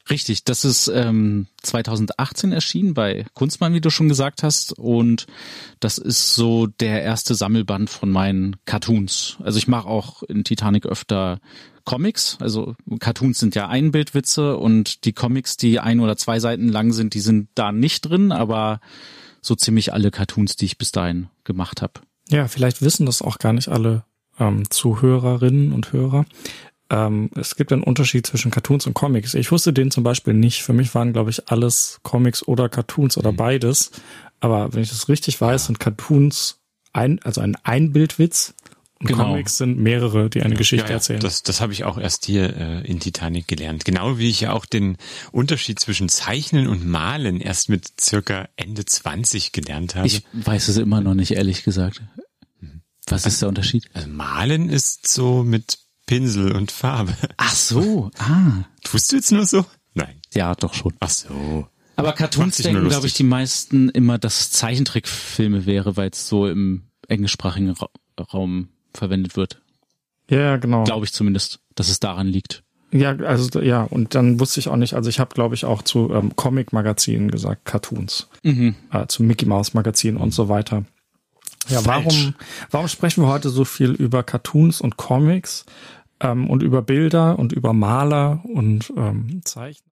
Richtig, das ist 2018 erschienen bei Kunstmann, wie du schon gesagt hast, und das ist so der erste Sammelband von meinen Cartoons. Also ich mache auch in Titanic öfter Comics, also Cartoons sind ja Einbildwitze und die Comics, die 1 oder 2 Seiten lang sind, die sind da nicht drin, aber so ziemlich alle Cartoons, die ich bis dahin gemacht habe. Ja, vielleicht wissen das auch gar nicht alle Zuhörerinnen und Hörer. Es gibt einen Unterschied zwischen Cartoons und Comics. Ich wusste den zum Beispiel nicht. Für mich waren, glaube ich, alles Comics oder Cartoons oder beides. Aber wenn ich das richtig weiß, sind Cartoons ein Einbildwitz und Genau. Comics sind mehrere, die eine Geschichte erzählen. Das habe ich auch erst hier in Titanic gelernt. Genau wie ich ja auch den Unterschied zwischen Zeichnen und Malen erst mit circa Ende 20 gelernt habe. Ich weiß es immer noch nicht, ehrlich gesagt. Was ist der Unterschied? Also Malen ist so mit Pinsel und Farbe. Ach so, Tust du jetzt nur so? Nein. Ja, doch schon. Ach so. Aber Cartoons denken, glaube ich, die meisten immer, dass es Zeichentrickfilme wäre, weil es so im englischsprachigen Raum verwendet wird. Ja, genau. Glaube ich zumindest, dass es daran liegt. Ja, also ja, und dann wusste ich auch nicht, also ich habe, glaube ich, auch zu Comic-Magazinen gesagt, Cartoons, zu Mickey-Mouse-Magazinen und so weiter. Ja, warum sprechen wir heute so viel über Cartoons und Comics und über Bilder und über Maler und Zeichnen?